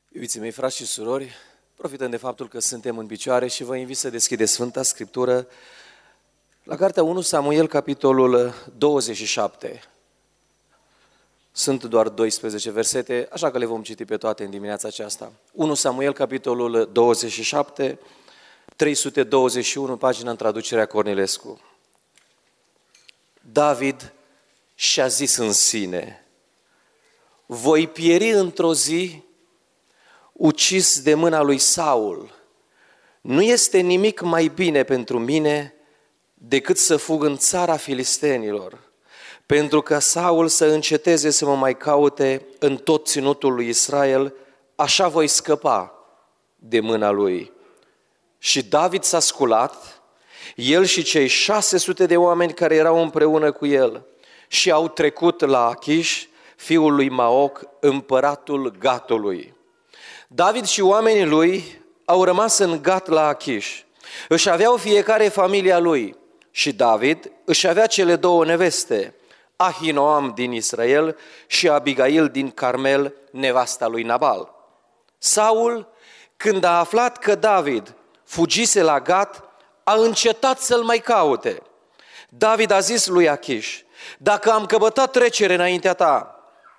Iubiții mei, frați și surori, profităm de faptul că suntem în picioare și vă invit să deschideți Sfânta Scriptură la cartea 1 Samuel, capitolul 27. Sunt doar 12 versete, așa că le vom citi pe toate în dimineața aceasta. 1 Samuel, capitolul 27, 321, pagina în traducerea Cornilescu. David și-a zis în sine: voi pieri într-o zi, ucis de mâna lui Saul. Nu este nimic mai bine pentru mine decât să fug în țara filistenilor, pentru că Saul să înceteze să mă mai caute în tot ținutul lui Israel, așa voi scăpa de mâna lui. Și David s-a sculat, el și cei 600 de oameni care erau împreună cu el, și au trecut la Achish, fiul lui Maoc, împăratul Gatului. David și oamenii lui au rămas în Gat la Achish. Își aveau fiecare familia lui și David își avea cele două neveste, Ahinoam din Israel și Abigail din Carmel, nevasta lui Nabal. Saul, când a aflat că David fugise la Gat, a încetat să-l mai caute. David a zis lui Achish: dacă am căpătat trecere înaintea ta,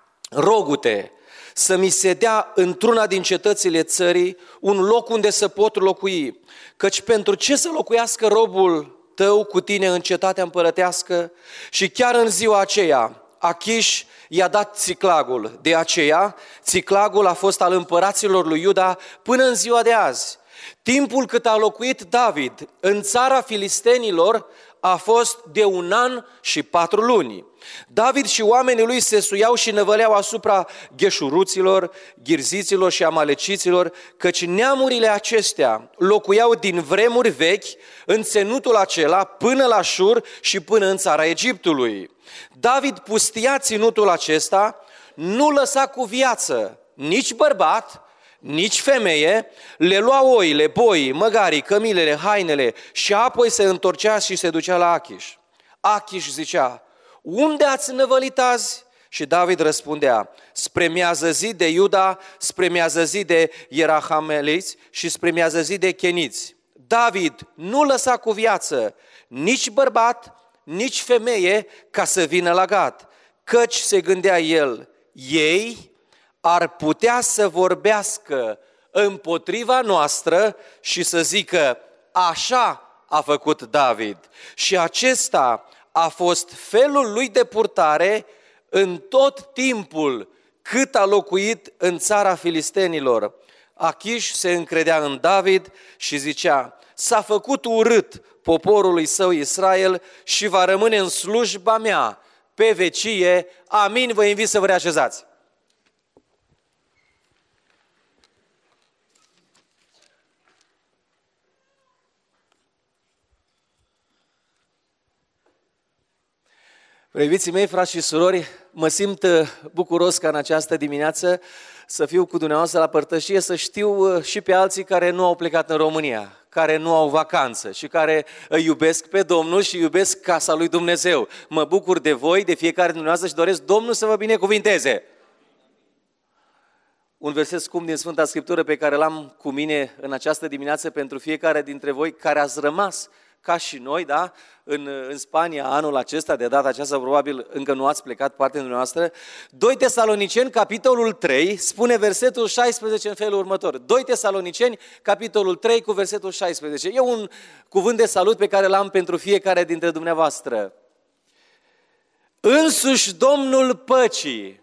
rogu-te să mi se dea într-una din cetățile țării un loc unde să pot locui, căci pentru ce să locuiască robul tău cu tine în cetatea împărătească? Și chiar în ziua aceea Achish i-a dat Țiclagul. De aceea Țiclagul a fost al împăraților lui Iuda până în ziua de azi. Timpul cât a locuit David în țara filistenilor a fost de 1 an și 4 luni. David și oamenii lui se suiau și năvăleau asupra gheșuruților, ghirziților și amaleciților, căci neamurile acestea locuiau din vremuri vechi în ținutul acela până la Șur și până în țara Egiptului. David pustia ținutul acesta, nu lăsa cu viață nici bărbat, nici femeie, le lua oile, boii, măgarii, cămilele, hainele și apoi se întorcea și se ducea la Achish. Achish zicea: unde ați năvălit azi? Și David răspundea: spre miază zi de Iuda, spre miază zi de Ierahmeliți și spre miază zi de Cheniți. David nu lăsa cu viață nici bărbat, nici femeie ca să vină la Gat, căci se gândea el: ei ar putea să vorbească împotriva noastră și să zică: așa a făcut David. Și acesta a fost felul lui de purtare în tot timpul cât a locuit în țara filistenilor. Achish se încredea în David și zicea: s-a făcut urât poporului său Israel și va rămâne în slujba mea pe vecie. Amin. Vă invit să vă reașezați. Iubiții mei, frați și surori, mă simt bucuros ca în această dimineață să fiu cu dumneavoastră la părtășie, să știu și pe alții care nu au plecat în România, care nu au vacanță și care îi iubesc pe Domnul și iubesc casa lui Dumnezeu. Mă bucur de voi, de fiecare dintre dumneavoastră și doresc Domnul să vă binecuvinteze. Un verset scump din Sfânta Scriptură pe care l-am cu mine în această dimineață pentru fiecare dintre voi care ați rămas ca și noi, da? În Spania anul acesta, de data aceasta probabil încă nu ați plecat parte din noastră. 2 Tesaloniceni, capitolul 3, spune versetul 16 în felul următor. 2 Tesaloniceni, capitolul 3 cu versetul 16. E un cuvânt de salut pe care l-am pentru fiecare dintre dumneavoastră. Însuși Domnul păcii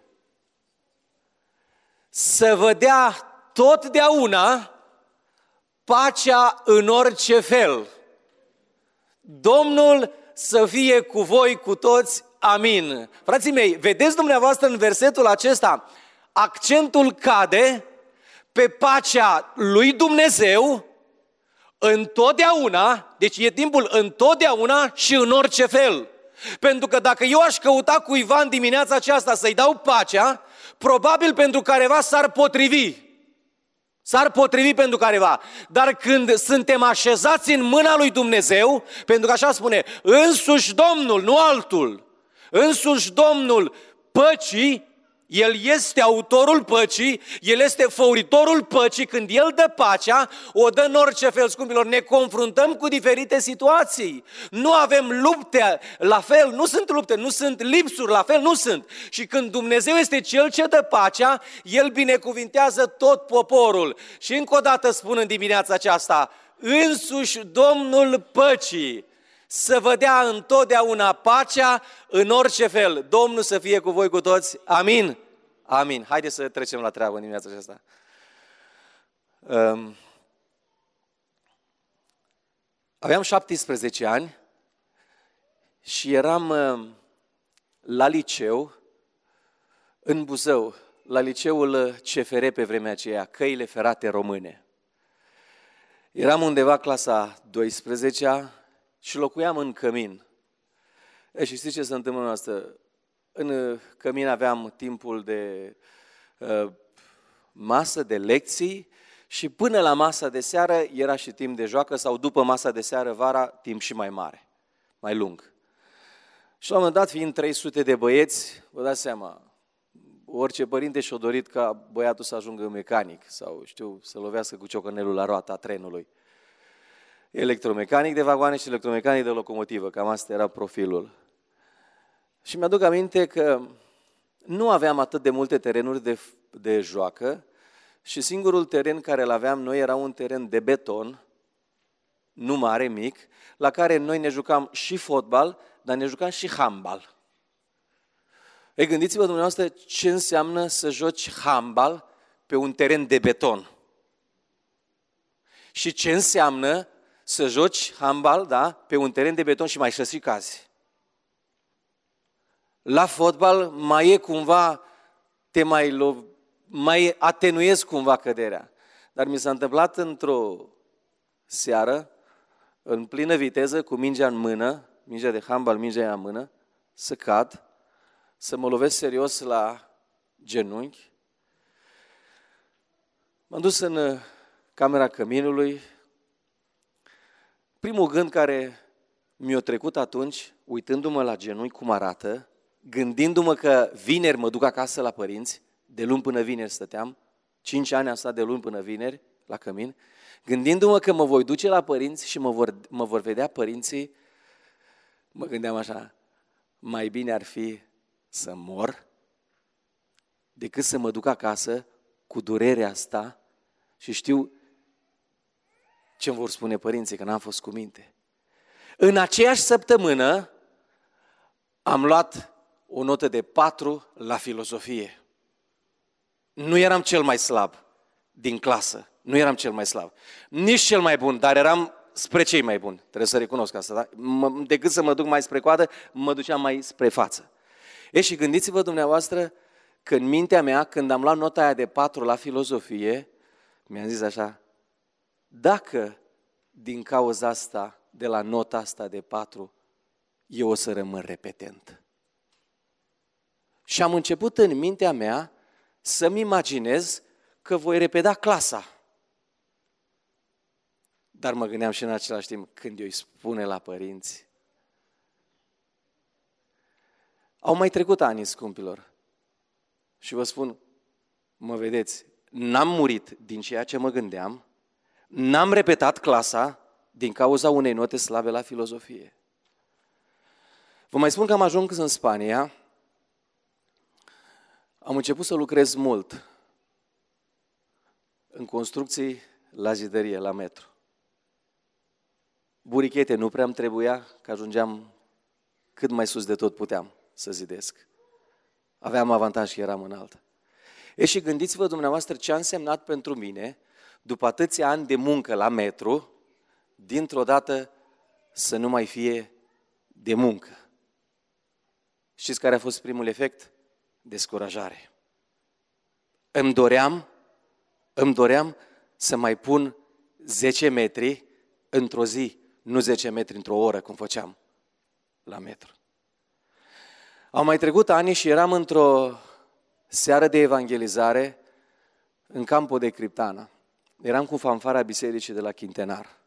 să vă dea totdeauna pacea în orice fel. Domnul să fie cu voi cu toți, amin. Frații mei, vedeți dumneavoastră în versetul acesta, accentul cade pe pacea lui Dumnezeu întotdeauna, deci e timpul întotdeauna și în orice fel. Pentru că dacă eu aș căuta cuiva în dimineața aceasta să-i dau pacea, probabil pentru careva s-ar potrivi. S-ar potrivi pentru careva, dar când suntem așezați în mâna lui Dumnezeu, pentru că așa spune, însuși Domnul, nu altul, însuși Domnul păcii El este autorul păcii, El este făuritorul păcii. Când El dă pacea, o dă în orice fel, scumpilor. Ne confruntăm cu diferite situații. Nu avem lupte la fel, nu sunt lupte, nu sunt lipsuri la fel, nu sunt. Și când Dumnezeu este Cel ce dă pacea, El binecuvintează tot poporul. Și încă o dată spun în dimineața aceasta, însuși Domnul păcii să vă dea întotdeauna pacea în orice fel. Domnul să fie cu voi cu toți. Amin. Amin. Haideți să trecem la treabă în dimineața aceasta. Aveam 17 ani și eram la liceu în Buzău, la liceul CFR pe vremea aceea, Căile Ferate Române. Eram undeva clasa 12-a și locuiam în cămin. Și știți ce se întâmplă în asta? În cămin aveam timpul de masă, de lecții și până la masa de seară era și timp de joacă sau după masa de seară, vara, timp și mai mare, mai lung. Și la un moment dat, fiind 300 de băieți, vă dați seama, orice părinte și-a dorit ca băiatul să ajungă mecanic sau, știu, să lovească cu ciocănelul la roata trenului. Electromecanic de vagoane și electromecanic de locomotivă, cam asta era profilul. Și mi-aduc aminte că nu aveam atât de multe terenuri de joacă și singurul teren care îl aveam noi era un teren de beton, nu mare, mic, la care noi ne jucam și fotbal, dar ne jucam și handbal. Ei, gândiți-vă dumneavoastră ce înseamnă să joci handbal pe un teren de beton. Și ce înseamnă să joci handbal, da, pe un teren de beton și mai și cazi. La fotbal mai e cumva, mai atenuezi cumva căderea. Dar mi s-a întâmplat într-o seară, în plină viteză, cu mingea în mână, mingea de handbal, mingea în mână, să cad, să mă lovesc serios la genunchi. M-am dus în camera căminului. Primul gând care mi-a trecut atunci, uitându-mă la genunchi cum arată, gândindu-mă că vineri mă duc acasă la părinți, de luni până vineri stăteam, 5 ani am stat de luni până vineri la cămin, gândindu-mă că mă voi duce la părinți și mă vor vedea părinții, mă gândeam așa, mai bine ar fi să mor decât să mă duc acasă cu durerea asta și știu ce îmi vor spune părinții, că n-am fost cu minte. În aceeași săptămână am luat o notă de 4 la filozofie. Nu eram cel mai slab din clasă, nu eram cel mai slab. Nici cel mai bun, dar eram spre cei mai buni. Trebuie să recunosc asta, da? Decât să mă duc mai spre coadă, mă duceam mai spre față. Și gândiți-vă dumneavoastră că în mintea mea, când am luat nota aia de 4 la filozofie, mi-am zis așa, dacă din cauza asta, de la nota asta de 4, eu o să rămân repetent. Și am început în mintea mea să-mi imaginez că voi repeta clasa. Dar mă gândeam și în același timp, când eu îi spune la părinți. Au mai trecut ani, scumpilor. Și vă spun, mă vedeți, n-am murit din ceea ce mă gândeam, n-am repetat clasa din cauza unei note slabe la filozofie. Vă mai spun că am ajuns în Spania, am început să lucrez mult în construcții la zidărie, la metru. Burichete nu prea îmi trebuia, că ajungeam cât mai sus de tot puteam să zidesc. Aveam avantaj că eram înalt. Și gândiți-vă dumneavoastră ce a însemnat pentru mine, după atâția ani de muncă la metru, dintr-o dată să nu mai fie de muncă. Știți care a fost primul efect? Descurajare. Îmi doream să mai pun 10 metri într-o zi, nu 10 metri într-o oră, cum făceam la metru. Au mai trecut ani și eram într-o seară de evangelizare în Campo de Criptana. Eram cu fanfara bisericii de la Quintenar.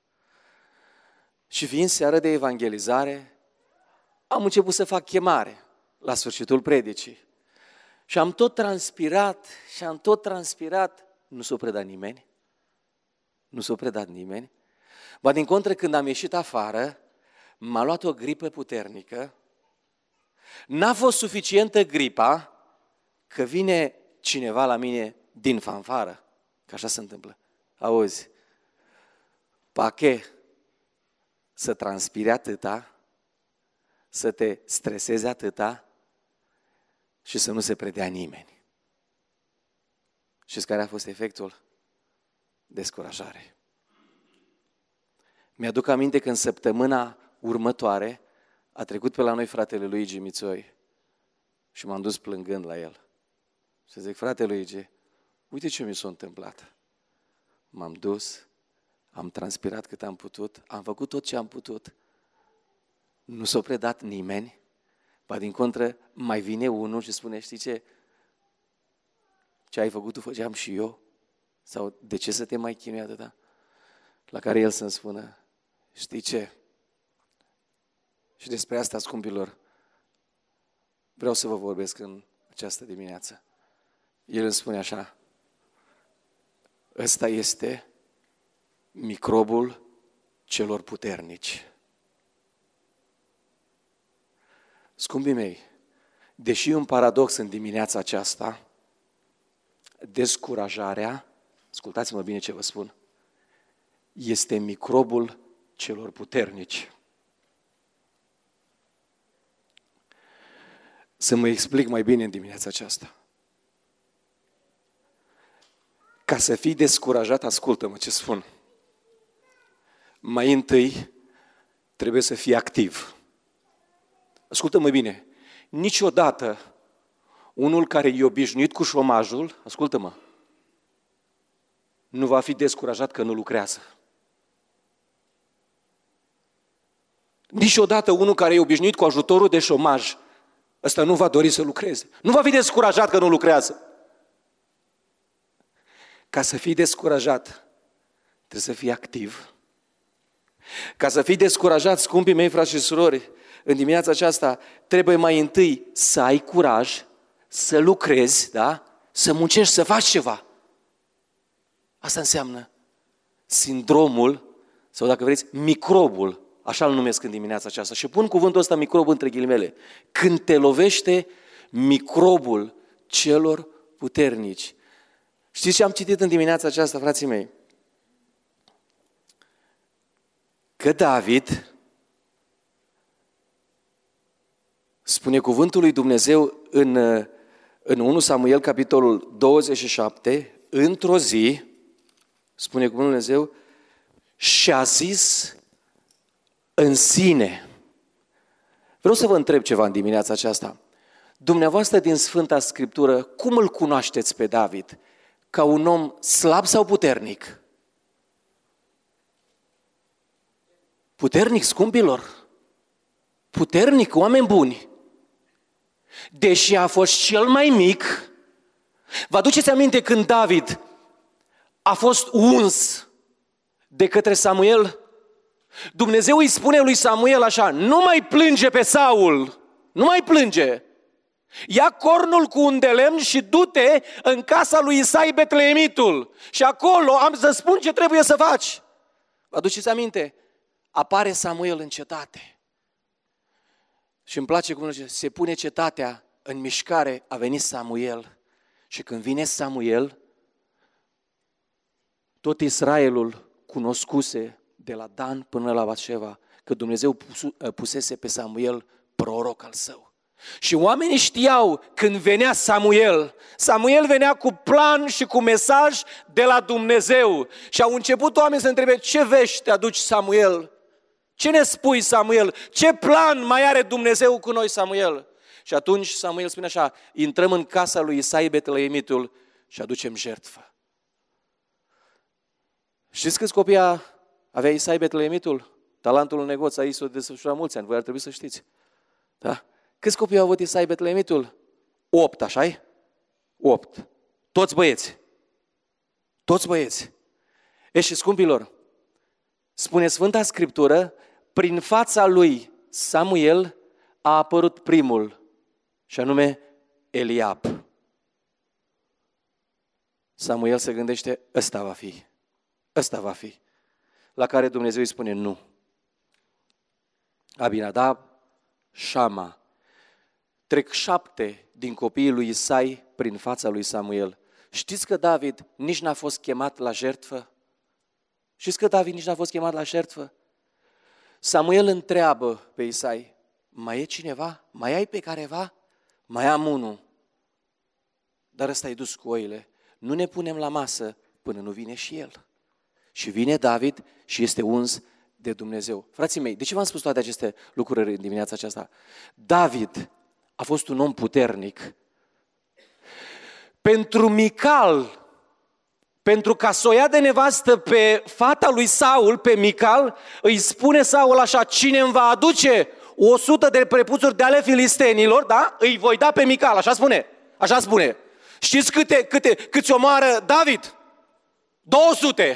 Și fiind seară de evangelizare, am început să fac chemare la sfârșitul predicii. Și am tot transpirat și am tot transpirat. Nu s-a predat nimeni. Nu s-a predat nimeni. Ba din contră, când am ieșit afară, m-a luat o gripă puternică. N-a fost suficientă gripa că vine cineva la mine din fanfară. Că așa se întâmplă. Auzi, pache să transpiri atâta, să te stresezi atâta și să nu se predea nimeni. Știți care a fost efectul? Descurajare. Mi-aduc aminte că în săptămâna următoare a trecut pe la noi fratele Luigi Mițoi și m-am dus plângând la el. Și zic, frate Luigi, uite ce mi s-a întâmplat. M-am dus, am transpirat cât am putut, am făcut tot ce am putut. Nu s-a predat nimeni, ba din contră mai vine unul și spune, știi ce? Ce ai făcut tu făceam și eu? Sau de ce să te mai chinui atâta? La care el să-mi spună, știi ce? Și despre asta, scumpilor, vreau să vă vorbesc în această dimineață. El îmi spune așa, ăsta este microbul celor puternici. Scumpii mei, deși e un paradox în dimineața aceasta, descurajarea, ascultați-mă bine ce vă spun, este microbul celor puternici. Să mă explic mai bine în dimineața aceasta. Ca să fii descurajat, ascultă-mă ce spun. Mai întâi trebuie să fii activ. Ascultă-mă bine. Niciodată unul care e obișnuit cu șomajul, ascultă-mă, nu va fi descurajat că nu lucrează. Niciodată unul care e obișnuit cu ajutorul de șomaj, ăsta nu va dori să lucreze. Nu va fi descurajat că nu lucrează. Ca să fii descurajat, trebuie să fii activ. Ca să fii descurajat, scumpii mei, frați și surori, în dimineața aceasta trebuie mai întâi să ai curaj, să lucrezi, da? Să muncești, să faci ceva. Asta înseamnă sindromul, sau dacă vreți, microbul, așa îl numesc în dimineața aceasta. Și pun cuvântul ăsta microb între ghilimele. Când te lovește microbul celor puternici. Știți ce am citit în dimineața aceasta, frații mei? Că David, spune cuvântul lui Dumnezeu în 1 Samuel, capitolul 27, într-o zi, spune cuvântul lui Dumnezeu, și-a zis în sine. Vreau să vă întreb ceva în dimineața aceasta. Dumneavoastră din Sfânta Scriptură, cum îl cunoașteți pe David? Ca un om slab sau puternic? Puternic, scumpilor. Puternic, oameni buni. Deși a fost cel mai mic, vă aduceți aminte când David a fost uns de către Samuel? Dumnezeu îi spune lui Samuel așa, nu mai plânge pe Saul, nu mai plânge. Ia cornul cu un de lemn și du-te în casa lui Isai Betleemitul. Și acolo am să spun ce trebuie să faci. Vă aduceți aminte? Apare Samuel în cetate. Și îmi place cum se pune cetatea în mișcare, a venit Samuel. Și când vine Samuel, tot Israelul cunoscuse de la Dan până la Batșeva că Dumnezeu pusese pe Samuel proroc al său. Și oamenii știau când venea Samuel, Samuel venea cu plan și cu mesaj de la Dumnezeu. Și au început oamenii să întrebe, ce vești aduci, Samuel? Ce ne spui, Samuel? Ce plan mai are Dumnezeu cu noi, Samuel? Și atunci Samuel spune așa, intrăm în casa lui Isai Betleemitul și aducem jertfă. Știți câți copii avea Isai Betleemitul? Talentul în negoț aici s-a desfășurat mulți ani, voi ar trebui să știți. Da? Câți copii au avut Isai Betleemitul? 8, așa-i? 8. Toți băieți. Toți băieți. Și scumpilor, spune Sfânta Scriptură, prin fața lui Samuel a apărut primul, și anume Eliab. Samuel se gândește, ăsta va fi. Ăsta va fi. La care Dumnezeu îi spune nu. Abinadab, Șama. Trec 7 din copiii lui Isai prin fața lui Samuel. Știți că David nici n-a fost chemat la jertfă? Știți că David nici n-a fost chemat la jertfă? Samuel întreabă pe Isai, mai e cineva? Mai ai pe careva? Mai am unul. Dar ăsta e dus cu oile. Nu ne punem la masă până nu vine și el. Și vine David și este uns de Dumnezeu. Frații mei, de ce v-am spus toate aceste lucruri în dimineața aceasta? David a fost un om puternic. Pentru Mical, pentru ca să o ia de nevastă pe fata lui Saul, pe Mical, îi spune Saul așa, cine îmi va aduce 100 de prepuțuri de ale filistenilor, da? Îi voi da pe Mical, așa spune. Așa spune. Știți câți omoară David? 200.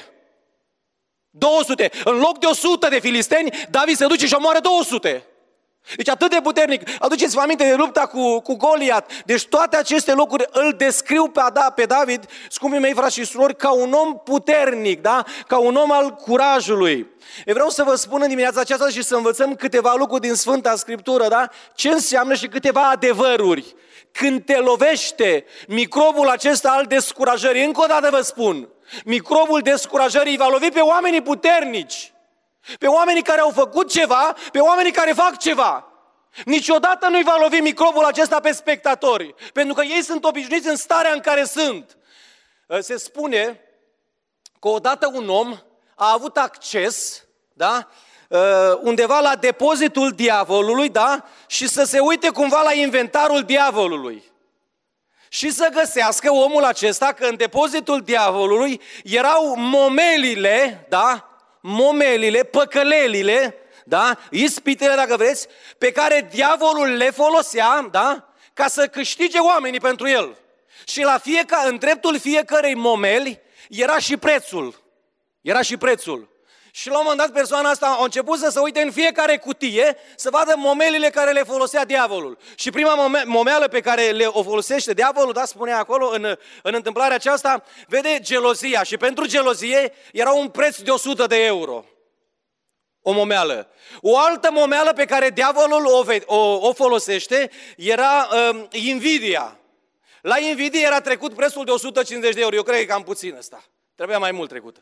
200. În loc de 100 de filisteni, David se duce și omoară 200. Deci atât de puternic. Aduceți-vă aminte de lupta cu Goliat. Deci toate aceste lucruri îl descriu pe David, scumpii mei frați și surori, ca un om puternic, da? Ca un om al curajului. Eu vreau să vă spun în dimineața aceasta și să învățăm câteva lucruri din Sfânta Scriptură, da? Ce înseamnă și câteva adevăruri. Când te lovește microbul acesta al descurajării, încă o dată vă spun, microbul descurajării va lovi pe oamenii puternici, pe oamenii care au făcut ceva, pe oamenii care fac ceva. Niciodată nu-i va lovi microbul acesta pe spectatori, pentru că ei sunt obișnuiți în starea în care sunt. Se spune că odată un om a avut acces, da? Undeva la depozitul diavolului, da? Și să se uite cumva la inventarul diavolului. Și să găsească omul acesta că în depozitul diavolului erau momelile, da? Momelile, păcălelile, da? Ispitele, dacă vreți, pe care diavolul le folosea, da? Ca să câștige oamenii pentru el. Și în dreptul fiecărei momeli era și prețul. Era și prețul. Și la un moment dat persoana asta a început să se uite în fiecare cutie să vadă momelile care le folosea diavolul. Și prima momeală pe care o folosește diavolul, da, spune acolo în întâmplarea aceasta, vede gelozia. Și pentru gelozie era un preț de 100 de euro. O momeală. O altă momeală pe care diavolul o folosește era invidia. La invidie era trecut prețul de 150 de euro. Eu cred că e cam puțin ăsta. Trebuia mai mult trecut.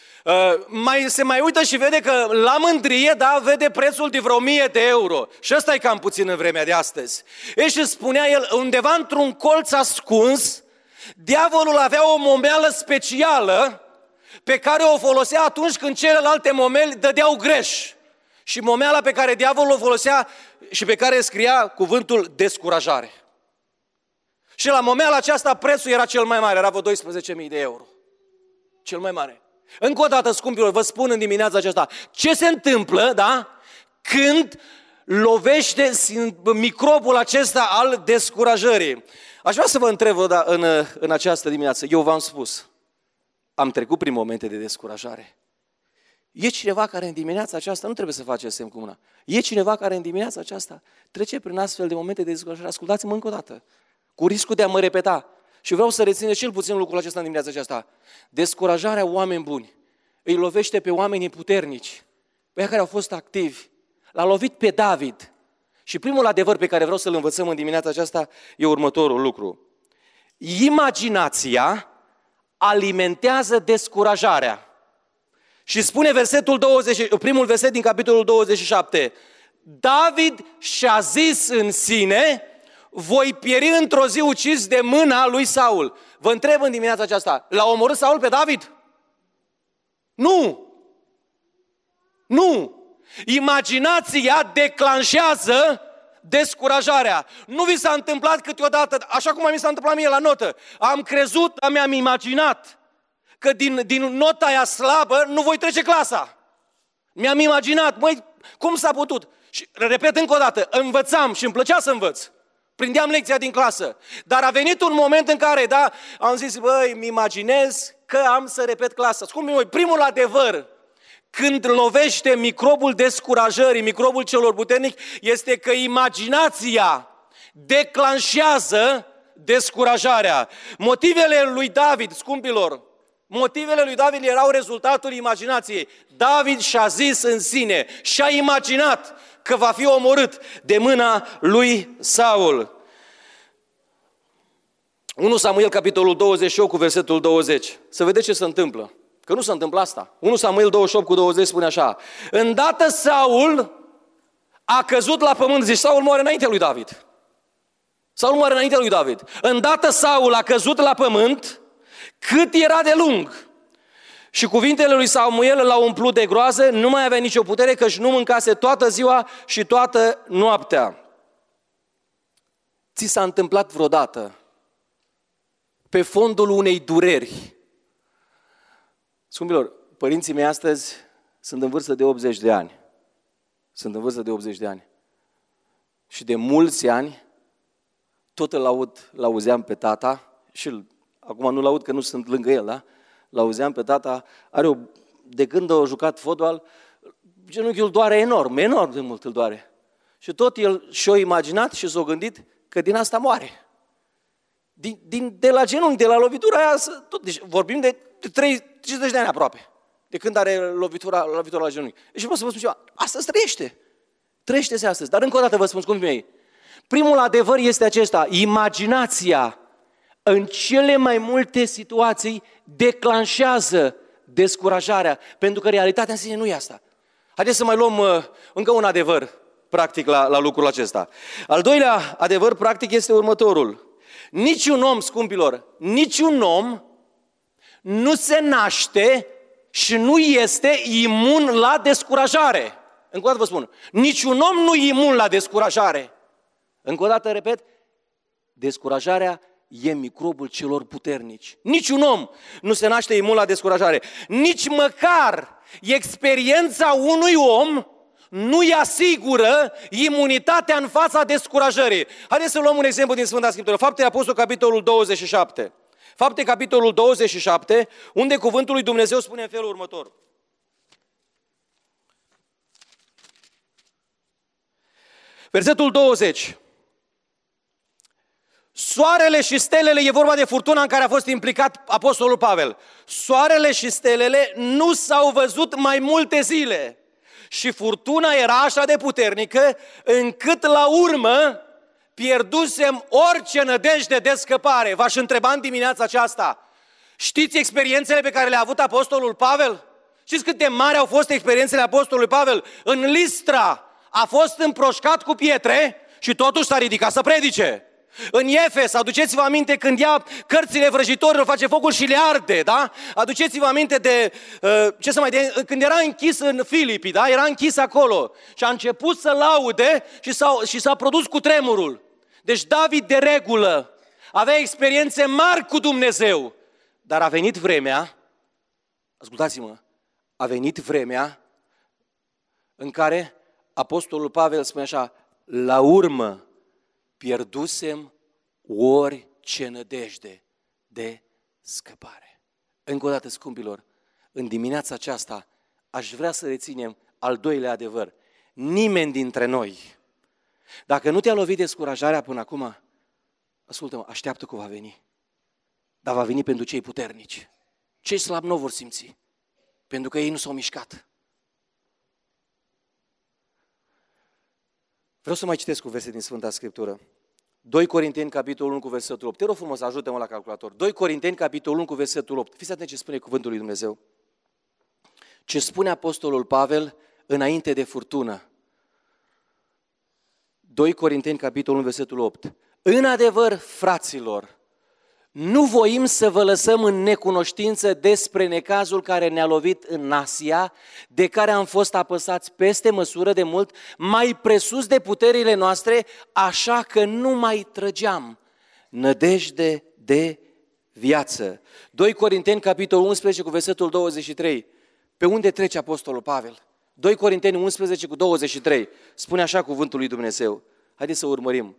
Se mai uită și vede că la mândrie, da, vede prețul de vreo 1000 de euro. Și ăsta e cam puțin în vremea de astăzi. Și spunea el, undeva într-un colț ascuns, diavolul avea o momeală specială pe care o folosea atunci când celelalte momeli dădeau greș. Și momeala pe care diavolul o folosea și pe care scria cuvântul descurajare. Și la momeala aceasta prețul era cel mai mare, era vreo 12.000 de euro. Cel mai mare. Încă o dată, scumpilor, vă spun în dimineața aceasta, ce se întâmplă, da, când lovește microbul acesta al descurajării. Aș vrea să vă întreb în această dimineață, eu v-am spus, am trecut prin momente de descurajare. E cineva care în dimineața aceasta, nu trebuie să faceți semn cu mâna, e cineva care în dimineața aceasta trece prin astfel de momente de descurajare? Ascultați-mă încă o dată, cu riscul de a mă repeta. Și vreau să rețineți cel puțin lucrul acesta în dimineața aceasta. Descurajarea oameni buni îi lovește pe oamenii puternici, pe cei care au fost activi. L-a lovit pe David. Și primul adevăr pe care vreau să-l învățăm în dimineața aceasta e următorul lucru. Imaginația alimentează descurajarea. Și spune primul verset din capitolul 27. David și-a zis în sine, voi pieri într-o zi ucis de mâna lui Saul. Vă întreb în dimineața aceasta, l-a omorât Saul pe David? Nu! Nu! Imaginația declanșează descurajarea. Nu vi s-a întâmplat câteodată, așa cum mi s-a întâmplat mie la notă. Am crezut, mi-am imaginat că din nota aia slabă nu voi trece clasa. Mi-am imaginat, măi, cum s-a putut? Și repet încă o dată, învățam și îmi plăcea să învăț. Prindeam lecția din clasă. Dar a venit un moment în care, da, am zis, băi, îmi imaginez că am să repet clasa. Primul adevăr, când lovește microbul descurajării, microbul celor puternici, este că imaginația declanșează descurajarea. Motivele lui David, scumpilor, motivele lui David erau rezultatul imaginației. David și-a zis în sine, și-a imaginat că va fi omorât de mâna lui Saul. 1 Samuel, capitolul 28, cu versetul 20. Să vedeți ce se întâmplă. Că nu se întâmplă asta. 1 Samuel 28, cu 20 spune așa. Îndată Saul a căzut la pământ. Zici, Saul moare înaintea lui David. Saul moare înaintea lui David. Îndată Saul a căzut la pământ cât era de lung. Și cuvintele lui Samuel l-au umplut de groază, nu mai avea nicio putere, căci nu mâncase toată ziua și toată noaptea. Ți s-a întâmplat vreodată, pe fondul unei dureri? Scumpilor, părinții mei astăzi sunt în vârstă de 80 de ani. Sunt în vârstă de 80 de ani. Și de mulți ani, tot l-auzeam pe tata, și acum nu l-aud că nu sunt lângă el, da? L-auzeam pe tata, de când a jucat fotbal, genunchiul doare enorm, enorm de mult îl doare. Și tot el și-a imaginat și s-a gândit că din asta moare. De la genunchi, de la lovitura aia, deci vorbim de 50 de ani aproape, de când are lovitura la genunchi. Și vreau să vă spun ceva, astăzi trăiește-se astăzi. Dar încă o dată vă spun, scumpii mei, primul adevăr este acesta: imaginația în cele mai multe situații declanșează descurajarea, pentru că realitatea în sine nu e asta. Haideți să mai luăm încă un adevăr practic la lucrul acesta. Al doilea adevăr practic este următorul. Niciun om, scumpilor, niciun om nu se naște și nu este imun la descurajare. Încă o dată vă spun, niciun om nu e imun la descurajare. Încă o dată repet, descurajarea e microbul celor puternici. Niciun om nu se naște imun la descurajare. Nici măcar experiența unui om nu îi asigură imunitatea în fața descurajării. Haideți să luăm un exemplu din Sfânta Scriptură. Faptele Apostolilor, capitolul 27. Fapte, capitolul 27, unde cuvântul lui Dumnezeu spune în felul următor. Versetul 20. Soarele și stelele, e vorba de furtuna în care a fost implicat apostolul Pavel. Soarele și stelele nu s-au văzut mai multe zile. Și furtuna era așa de puternică, încât la urmă pierdusem orice nădejde de scăpare. V-aș întreba în dimineața aceasta, știți experiențele pe care le-a avut apostolul Pavel? Știți cât de mari au fost experiențele apostolului Pavel? În Listra a fost împroșcat cu pietre și totuși s-a ridicat să predice. În Efes, aduceți-vă aminte când ia cărțile vrăjitorilor, face focul și le arde, da? Aduceți-vă aminte de, când era închis în Filipi, da? Era închis acolo și a început să laude și s-a produs cutremurul. Deci David de regulă avea experiențe mari cu Dumnezeu, dar a venit vremea, ascultați-mă, a venit vremea în care apostolul Pavel spune așa, la urmă pierdusem orice nădejde de scăpare. Încă o dată, scumpilor, în dimineața aceasta aș vrea să reținem al doilea adevăr. Nimeni dintre noi, dacă nu te-a lovit descurajarea până acum, ascultă-mă, așteaptă că va veni. Dar va veni pentru cei puternici. Cei slabi nu vor simți, pentru că ei nu s-au mișcat. Vreau să mai citesc un verset din Sfânta Scriptură. 2 Corinteni, capitolul 1, cu versetul 8. Te rog frumos, ajută-mă la calculator. 2 Corinteni, capitolul 1, cu versetul 8. Fiți atenți ce spune cuvântul lui Dumnezeu. Ce spune apostolul Pavel înainte de furtună. 2 Corinteni, capitolul 1, versetul 8. În adevăr, fraților, nu voim să vă lăsăm în necunoștință despre necazul care ne-a lovit în Asia, de care am fost apăsați peste măsură de mult, mai presus de puterile noastre, așa că nu mai trăgeam. Nădejde de viață. 2 Corinteni, capitolul 11, cu versetul 23. Pe unde trece apostolul Pavel? 2 Corinteni 11, cu 23. Spune așa cuvântul lui Dumnezeu. Haideți să urmărim.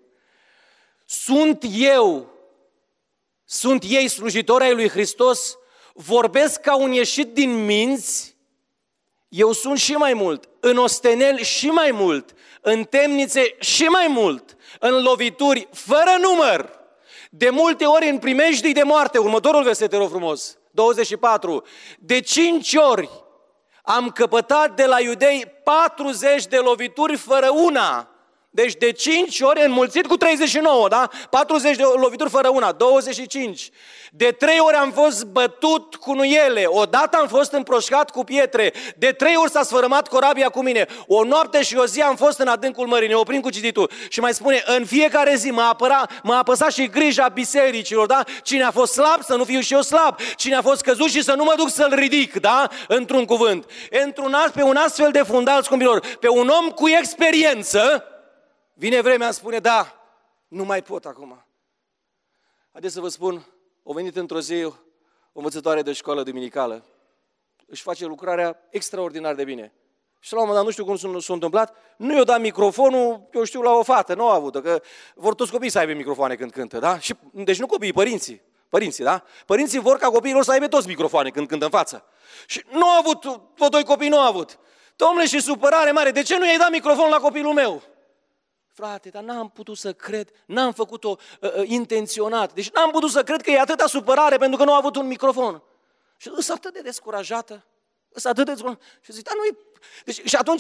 Sunt ei slujitori ai lui Hristos, vorbesc ca un ieșit din minți, eu sunt și mai mult, în osteneli și mai mult, în temnițe și mai mult, în lovituri fără număr, De multe ori în primejdii de moarte, următorul verset, te rog frumos, 24, de 5 ori am căpătat de la iudei 40 de lovituri fără una. Deci de 5 ori înmulțit cu 39, da? 40 de lovituri fără una, 25. De 3 ori am fost bătut cu nuiele, odată am fost împroșcat cu pietre, de 3 ori s-a sfărâmat corabia cu mine, o noapte și o zi am fost în adâncul mării. Ne oprim cu cititul și mai spune, în fiecare zi m-a apăsat și grija bisericilor, da? Cine a fost slab să nu fiu și eu slab, cine a fost căzut și să nu mă duc să-l ridic, da? Într-un cuvânt. Pe un astfel de fundal, scumpilor, pe un om cu experiență, vine vremea, îmi spune, da, nu mai pot acum. Haideți să vă spun, a venit într-o zi o învățătoare de școală duminicală. Își face lucrarea extraordinar de bine. Și la un moment dat, nu știu cum s-a întâmplat, nu i-a dat microfonul, eu știu, la o fată, nu a avut, că vor toți copiii să aibă microfoane când cântă, da? Și, deci nu copiii, părinții, da? Părinții vor ca copiilor să aibă toți microfoane când cântă în față. Și nu au avut, vreo 2 copii nu au avut. Dom'le, și supărare mare, de ce nu i-ai dat microfonul la copilul meu? Frate, dar n-am putut să cred, n-am făcut-o intenționat. Deci n-am putut să cred că e atâta supărare pentru că nu a avut un microfon. Și sunt atât de descurajată. Sunt atât de descurajată. Și zic, dar nu-i... Deci, și atunci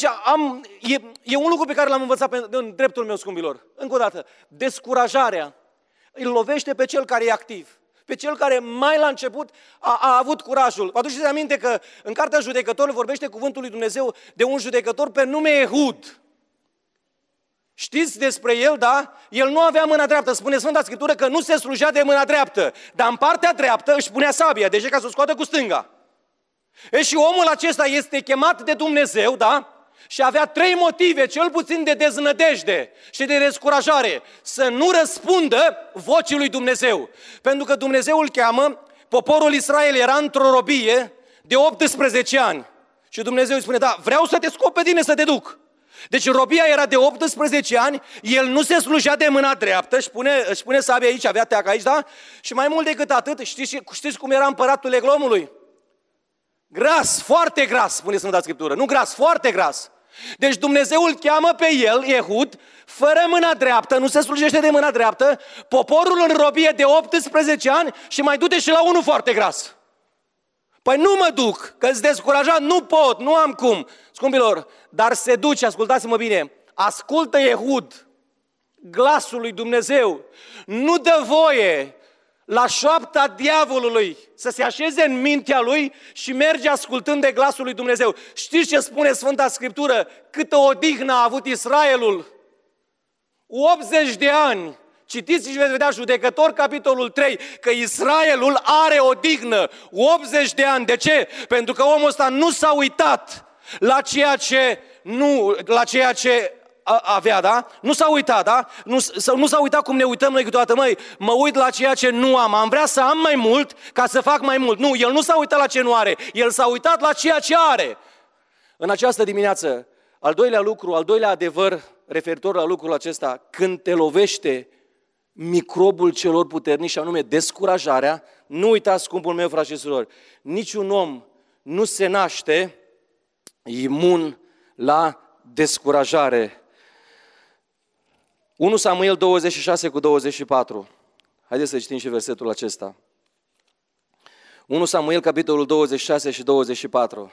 e un lucru pe care l-am învățat în dreptul meu, scumpilor. Încă o dată, descurajarea îl lovește pe cel care e activ. Pe cel care mai la început a avut curajul. Vă aduceți aminte că în Cartea Judecătorului vorbește cuvântul lui Dumnezeu de un judecător pe nume Ehud. Știți despre el, da? El nu avea mâna dreaptă. Spune Sfânta Scriptură că nu se slujea de mâna dreaptă, dar în partea dreaptă își punea sabia, deci ca să o scoată cu stânga. Și omul acesta este chemat de Dumnezeu, da? Și avea 3 motive, cel puțin de deznădejde și de descurajare, să nu răspundă vocii lui Dumnezeu. Pentru că Dumnezeu îl cheamă, poporul Israel era într-o robie de 18 ani. Și Dumnezeu îi spune, da, vreau să te scop pe tine să te duc. Deci robia era de 18 ani, el nu se slujea de mâna dreaptă, își pune sabia aici, avea teacă aici, da? Și mai mult decât atât, știți cum era împăratul Eglomului? Gras, foarte gras, spune Sfânta Scriptură. Nu gras, foarte gras. Deci Dumnezeu îl cheamă pe el, Ehud, fără mâna dreaptă, nu se slujește de mâna dreaptă, poporul în robie de 18 ani și mai du-te și la unul foarte gras. Păi nu mă duc, că-s descurajat, nu pot, nu am cum. Scumpilor, dar se duce, ascultați-mă bine, ascultă Ehud, glasul lui Dumnezeu, nu dă voie la șoapta diavolului să se așeze în mintea lui și merge ascultând de glasul lui Dumnezeu. Știți ce spune Sfânta Scriptură? Câtă odihnă a avut Israelul? 80 de ani. Citiți și veți vedea Judecători, capitolul 3, că Israelul are odihnă 80 de ani. De ce? Pentru că omul ăsta nu s-a uitat la ceea ce avea, da? Nu s-a uitat, da? Nu s-a uitat cum ne uităm noi câteodată, măi, mă uit la ceea ce nu am vrea să am mai mult ca să fac mai mult. Nu, el nu s-a uitat la ce nu are, el s-a uitat la ceea ce are. În această dimineață, al doilea adevăr referitor la lucrul acesta, când te lovește microbul celor puternici, și anume descurajarea, nu uitați, scumpul meu, frați și surori, niciun om nu se naște imun la descurajare. 1 Samuel 26 cu 24. Haideți să citim și versetul acesta. 1 Samuel, capitolul 26 și 24.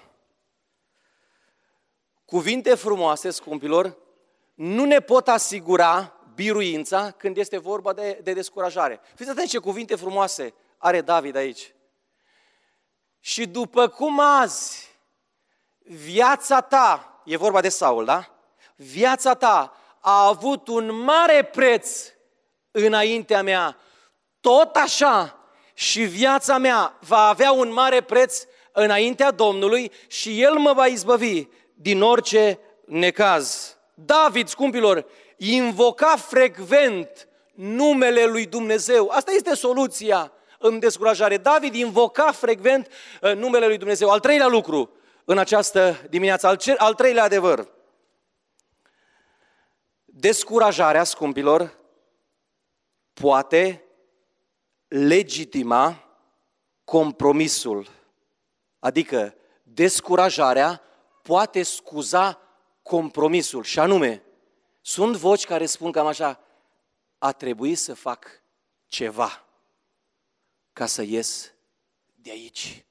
Cuvinte frumoase, scumpilor, nu ne pot asigura biruința când este vorba de descurajare. Fiți atenți ce cuvinte frumoase are David aici. Și după cum azi viața ta, e vorba de Saul, da? Viața ta a avut un mare preț înaintea mea, tot așa și viața mea va avea un mare preț înaintea Domnului și El mă va izbăvi din orice necaz. David, scumpilor, invoca frecvent numele lui Dumnezeu. Asta este soluția în descurajare. David invoca frecvent numele lui Dumnezeu. Al treilea lucru în această dimineață, al treilea adevăr. Descurajarea, scumpilor, poate legitima compromisul. Adică descurajarea poate scuza compromisul. Și anume, sunt voci care spun cam așa, a trebuit să fac ceva ca să ies de aici.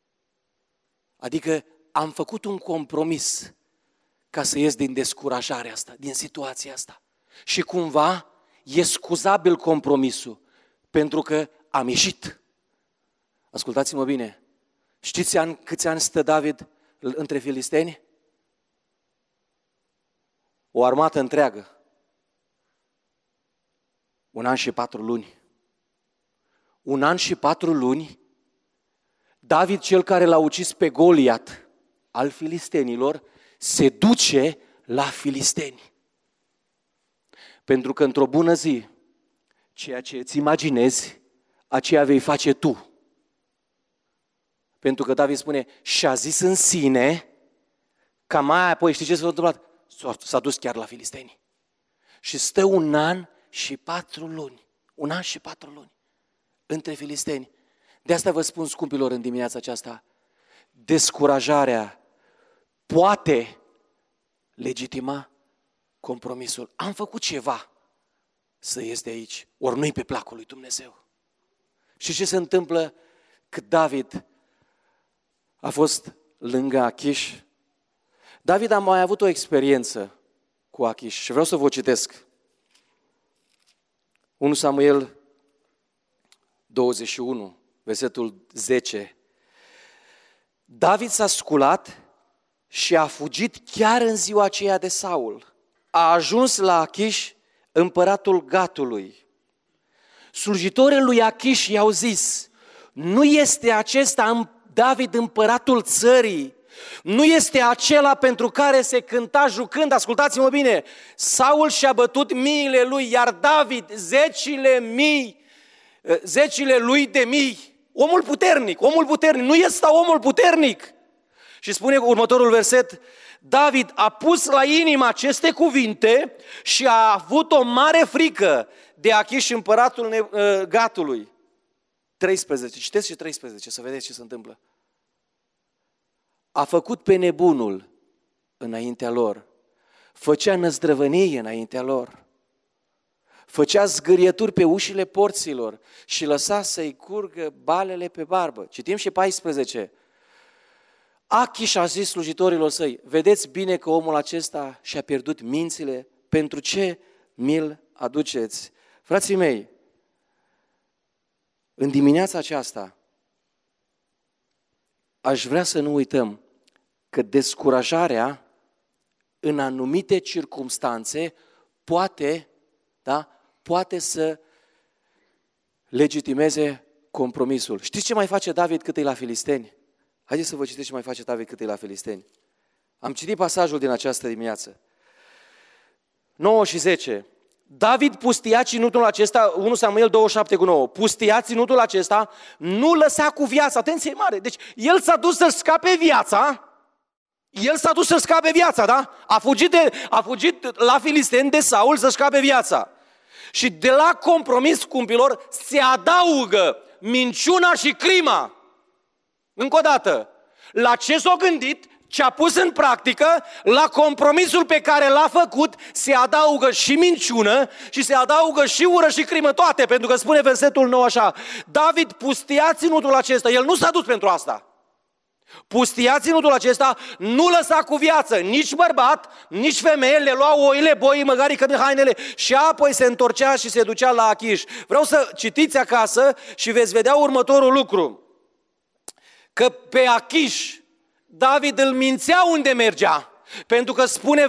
Adică am făcut un compromis ca să ies din descurajarea asta, din situația asta. Și cumva e scuzabil compromisul, pentru că am ieșit. Ascultați-mă bine. Știți câți ani stă David între filisteni? O armată întreagă. 1 an și 4 luni. 1 an și 4 luni, David, cel care l-a ucis pe Goliat al filistenilor, se duce la filisteni. Pentru că într-o bună zi, ceea ce îți imaginezi, aceea vei face tu. Pentru că David spune, și-a zis în sine, că mai apoi, știi ce s-a întâmplat? S-a dus chiar la filisteni. Și stă 1 an și 4 luni. 1 an și 4 luni între filisteni. De asta vă spun, scumpilor, în dimineața aceasta, descurajarea poate legitima compromisul. Am făcut ceva să ies de aici, ori nu-i pe placul lui Dumnezeu. Și ce se întâmplă când David a fost lângă Achiș? David a mai avut o experiență cu Achiș și vreau să vă citesc. 1 Samuel 21, versetul 10. David s-a sculat și a fugit chiar în ziua aceea de Saul. A ajuns la Achiș, împăratul Gatului. Slujitorii lui Achiș i-au zis, nu este acesta David împăratul țării? Nu este acela pentru care se cânta jucând? Ascultați-mă bine, Saul și-a bătut miile lui, iar David zecile lui de mii. Omul puternic, nu este omul puternic. Și spune următorul verset, David a pus la inimă aceste cuvinte și a avut o mare frică de Achiș, împăratul Gatului. 13, citeți și 13, să vedeți ce se întâmplă. A făcut pe nebunul înaintea lor, făcea năzdrăvănie înaintea lor, făcea zgârieturi pe ușile porților și lăsa să-i curgă balele pe barbă. Citim și 14. Achiș a zis slujitorilor săi, vedeți bine că omul acesta și-a pierdut mințile, pentru ce mi-l aduceți? Frații mei, în dimineața aceasta aș vrea să nu uităm că descurajarea în anumite circumstanțe poate să legitimeze compromisul. Știți ce mai face David cât e la filisteni? Haideți să vă citiți ce mai face David cât e la filisteni. Am citit pasajul din această dimineață. 9 și 10. David pustia ținutul acesta, 1 Samuel 27:9, pustia ținutul acesta, nu lăsa cu viața, atenție mare, deci el s-a dus să-și scape viața, da? A fugit la filisteni de Saul să scape viața. Și de la compromis, scumpilor, se adaugă minciuna și crima. Încă o dată, la ce s-a gândit, ce a pus în practică, la compromisul pe care l-a făcut, se adaugă și minciună și se adaugă și ură și crimă, toate, pentru că spune versetul 9 așa, David pustia ținutul acesta, el nu s-a dus pentru asta. Pustia ținutul acesta, nu lăsa cu viață nici bărbat, nici femeie, le lua oile, boii, măgarii, cădând hainele și apoi se întorcea și se ducea la Achiș. Vreau să citiți acasă și veți vedea următorul lucru, că pe Achiș David îl mințea unde mergea, pentru că spune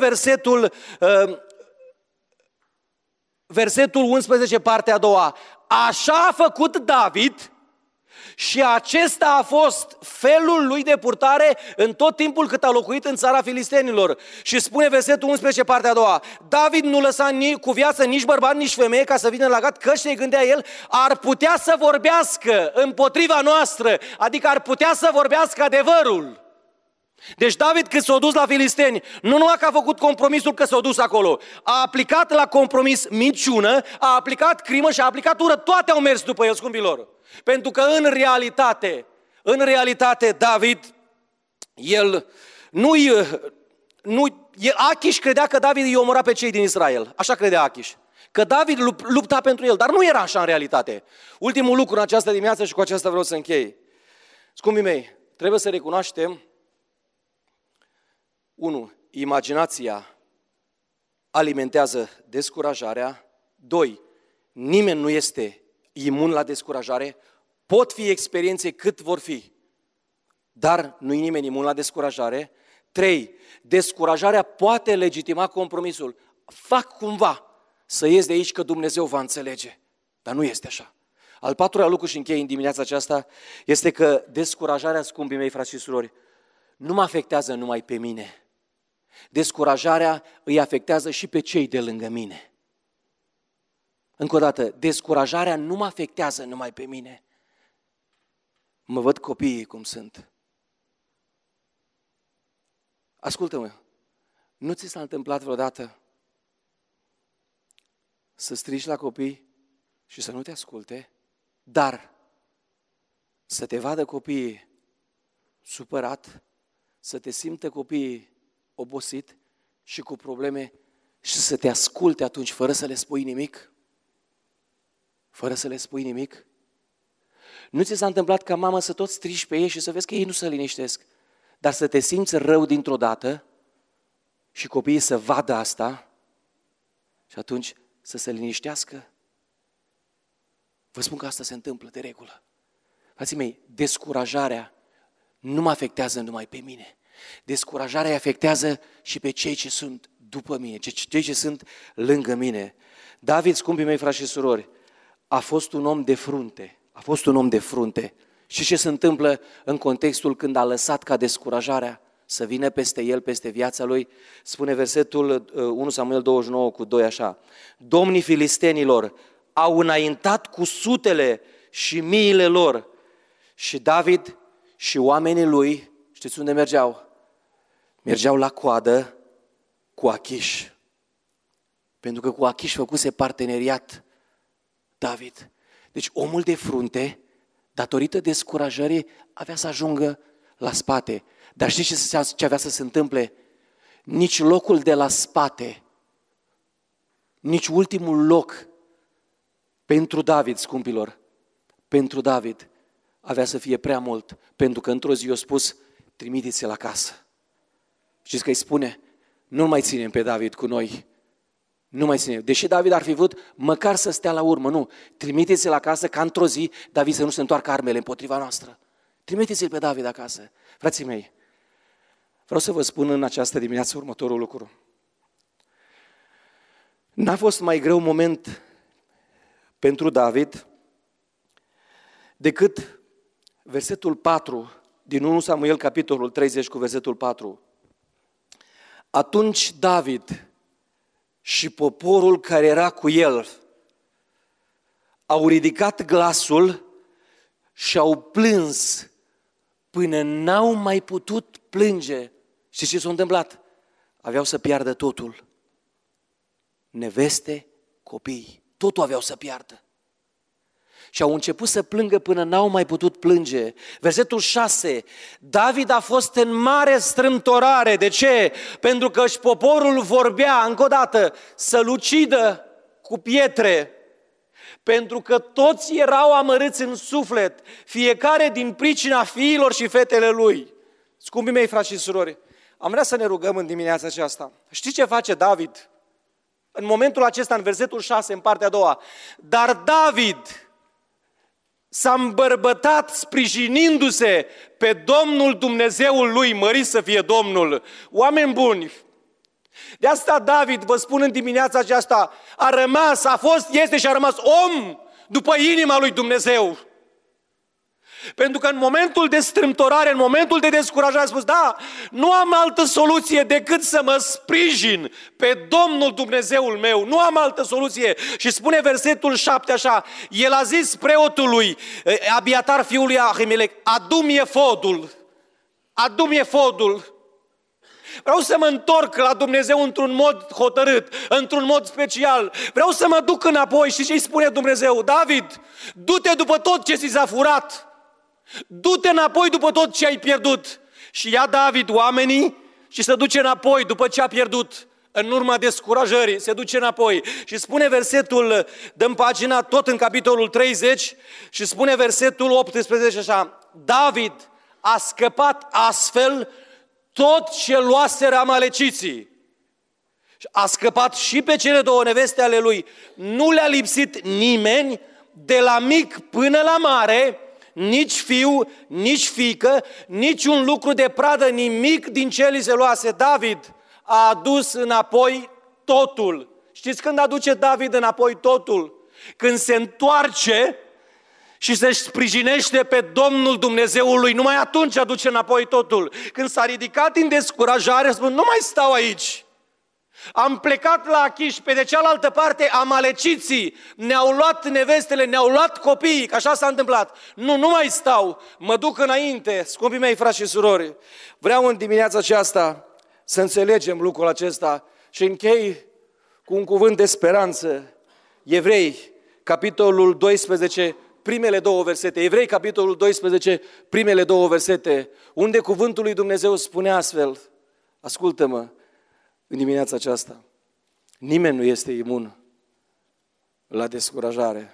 versetul 11, partea a doua, așa a făcut David și acesta a fost felul lui de purtare în tot timpul cât a locuit în țara filistenilor. Și spune versetul 11, partea a doua, David nu lăsa cu viață nici bărbat, nici femeie ca să vină la Gat, că se gândea el, ar putea să vorbească împotriva noastră, adică ar putea să vorbească adevărul. Deci David, când s-a dus la filisteni, nu numai că a făcut compromisul că s-a dus acolo, a aplicat la compromis minciună, a aplicat crimă și a aplicat ură, toate au mers după el, scumpilor. Pentru că în realitate David, Achiș credea că David i-a omorât pe cei din Israel, așa credea Achiș. Că David lupta pentru el, dar nu era așa în realitate. Ultimul lucru în această dimineață și cu aceasta vreau să închei. Scumpii mei, trebuie să recunoaștem 1. Imaginația alimentează descurajarea. 2. Nimeni nu este imun la descurajare. Pot fi experiențe cât vor fi, dar nu-i nimeni imun la descurajare. 3. Descurajarea poate legitima compromisul. Fac cumva să ies de aici că Dumnezeu va înțelege. Dar nu este așa. Al patrulea lucru și închei în dimineața aceasta este că descurajarea, scumpii mei frați și surori, nu mă afectează numai pe mine. Descurajarea îi afectează și pe cei de lângă mine. Încă o dată, descurajarea nu mă afectează numai pe mine. Mă văd copiii cum sunt. Ascultă-mă, nu ți s-a întâmplat vreodată să strigi la copii și să nu te asculte, dar să te vadă copiii supărat, să te simtă copiii obosit și cu probleme și să te asculte atunci fără să le spui nimic? Fără să le spui nimic? Nu ți s-a întâmplat ca mamă să tot strigi pe ei și să vezi că ei nu se liniștesc, dar să te simți rău dintr-o dată și copiii să vadă asta și atunci să se liniștească? Vă spun că asta se întâmplă de regulă. Frații mei, descurajarea nu mă afectează numai pe mine. Descurajarea îi afectează și pe cei ce sunt după mine, cei ce sunt lângă mine. David, scumpii mei frați și surori, a fost un om de frunte. A fost un om de frunte. Și ce se întâmplă în contextul când a lăsat ca descurajarea să vină peste el, peste viața lui? Spune versetul 1 Samuel 29:2 așa: Domnii filistenilor au înaintat cu sutele și miile lor și David și oamenii lui, știți unde mergeau? Mergeau la coadă cu Achiș. Pentru că cu Achiș făcuse parteneriat David. Deci omul de frunte, datorită descurajării, avea să ajungă la spate. Dar știți ce avea să se întâmple? Nici locul de la spate, nici ultimul loc pentru David, scumpilor, pentru David avea să fie prea mult, pentru că într-o zi i-a spus: trimiteți-l acasă. Știți că îi spune: nu mai ținem pe David cu noi. Nu mai ținem. Deși David ar fi vrut măcar să stea la urmă, nu. Trimiteți-l acasă ca într-o zi David să nu se întoarcă armele împotriva noastră. Trimiteți-l pe David acasă. Frații mei, vreau să vă spun în această dimineață următorul lucru. N-a fost mai greu moment pentru David decât versetul 4 din 1 Samuel, capitolul 30 cu versetul 4. Atunci David și poporul care era cu el au ridicat glasul și au plâns până n-au mai putut plânge. Și ce s-a întâmplat? Aveau să piardă totul. Neveste, copii, totul aveau să piardă. Și au început să plângă până n-au mai putut plânge. Versetul 6. David a fost în mare strâmtorare. De ce? Pentru că și poporul vorbea, încă o dată, să-l ucidă cu pietre. Pentru că toți erau amărâți în suflet, fiecare din pricina fiilor și fetele lui. Scumpii mei frați și surori, am vrea să ne rugăm în dimineața aceasta. Știți ce face David? În momentul acesta, în versetul 6, în partea a doua. Dar David s-a îmbărbătat sprijinindu-se pe Domnul Dumnezeul lui, mărit să fie Domnul. Oameni buni, de asta David, vă spun în dimineața aceasta, a rămas, a fost, este și a rămas om după inima lui Dumnezeu. Pentru că în momentul de strâmtorare, în momentul de descurajare a spus: da, nu am altă soluție decât să mă sprijin pe Domnul Dumnezeul meu. Nu am altă soluție. Și spune versetul 7 așa: el a zis preotului Abiatar fiul lui Ahimelec: adu-mi efodul. Adu-mi efodul. Vreau să mă întorc la Dumnezeu într-un mod hotărât, într-un mod special. Vreau să mă duc înapoi. Și ce îi spune Dumnezeu? David, du-te după tot ce ți s-a furat. Du-te înapoi după tot ce ai pierdut. Și ia David oamenii și se duce înapoi după ce a pierdut. în urma descurajării, se duce înapoi și spune versetul, dăm pagina tot în capitolul 30 și spune versetul 18 așa: David a scăpat astfel tot ce luaseră amaleciții. A scăpat și pe cele două neveste ale lui. Nu le-a lipsit nimeni, de la mic până la mare, nici fiu, nici fiică, nici un lucru de pradă, nimic din ce li se luase. David a adus înapoi totul. Știți când aduce David înapoi totul? Când se întoarce și se sprijinește pe Domnul Dumnezeului, numai atunci aduce înapoi totul. Când s-a ridicat din descurajare, spune: nu mai stau aici. Am plecat la Achiș, pe de cealaltă parte amaleciții ne-au luat nevestele, ne-au luat copiii, că așa s-a întâmplat. Nu mai stau, mă duc înainte. Scumpii mei, frați și surori, vreau în dimineața aceasta să înțelegem lucrul acesta și închei cu un cuvânt de speranță. Evrei, capitolul 12, primele două versete. Evrei, capitolul 12, primele două versete, unde cuvântul lui Dumnezeu spune astfel: ascultă-mă, în dimineața aceasta, nimeni nu este imun la descurajare.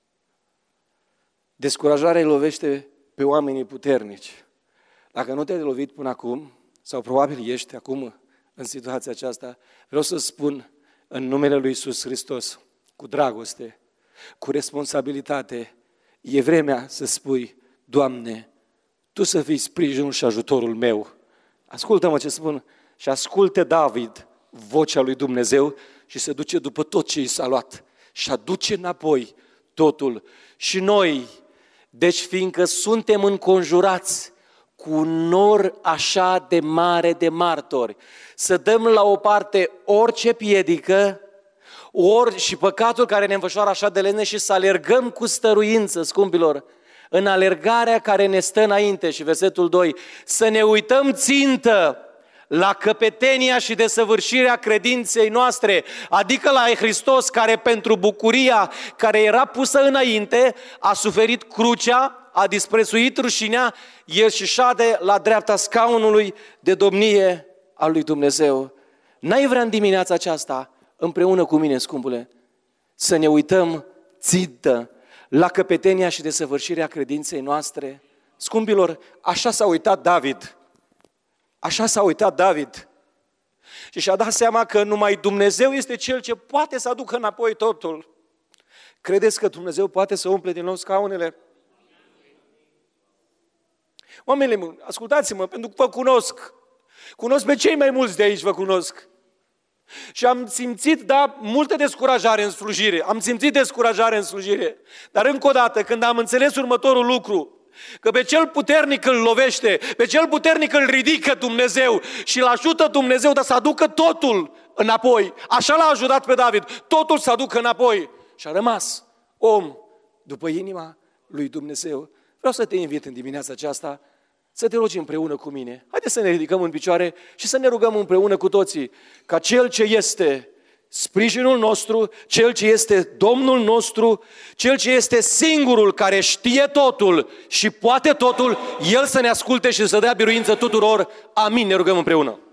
Descurajarea îi lovește pe oamenii puternici. Dacă nu te-ai lovit până acum, sau probabil ești acum în situația aceasta, vreau să spun în numele lui Iisus Hristos, cu dragoste, cu responsabilitate, e vremea să spui: Doamne, Tu să fii sprijinul și ajutorul meu. Ascultă-mă ce spun. Și asculte David vocea lui Dumnezeu și se duce după tot ce i s-a luat și aduce înapoi totul. Și noi, deci fiindcă suntem înconjurați cu un nor așa de mare de martori, să dăm la o parte orice piedică, și păcatul care ne înfășoară așa de lene și să alergăm cu stăruință, scumpilor, în alergarea care ne stă înainte. Și versetul 2, să ne uităm țintă la căpetenia și desăvârșirea credinței noastre, adică la Hristos, care pentru bucuria care era pusă înainte a suferit crucea, a disprețuit rușinea, El și șade la dreapta scaunului de domnie al lui Dumnezeu. N-ai vrea în dimineața aceasta, împreună cu mine, scumpule, să ne uităm țintă la căpetenia și desăvârșirea credinței noastre? Scumpilor, așa s-a uitat David. Așa s-a uitat David și și-a dat seama că numai Dumnezeu este Cel ce poate să aducă înapoi totul. Credeți că Dumnezeu poate să umple din nou scaunele? Oamenii, ascultați-mă, pentru că vă cunosc pe cei mai mulți de aici, vă cunosc. Și am simțit, multă descurajare în slujire. Am simțit descurajare în slujire. Dar încă o dată, când am înțeles următorul lucru, că pe cel puternic îl lovește, pe cel puternic îl ridică Dumnezeu și îl ajută Dumnezeu, dar să aducă totul înapoi. Așa l-a ajutat pe David, totul să aducă înapoi. Și a rămas om după inima lui Dumnezeu. Vreau să te invit în dimineața aceasta să te rogi împreună cu mine. Haideți să ne ridicăm în picioare și să ne rugăm împreună cu toții ca Cel ce este sprijinul nostru, Cel ce este Domnul nostru, Cel ce este singurul care știe totul și poate totul, El să ne asculte și să dea biruință tuturor. Amin. Ne rugăm împreună.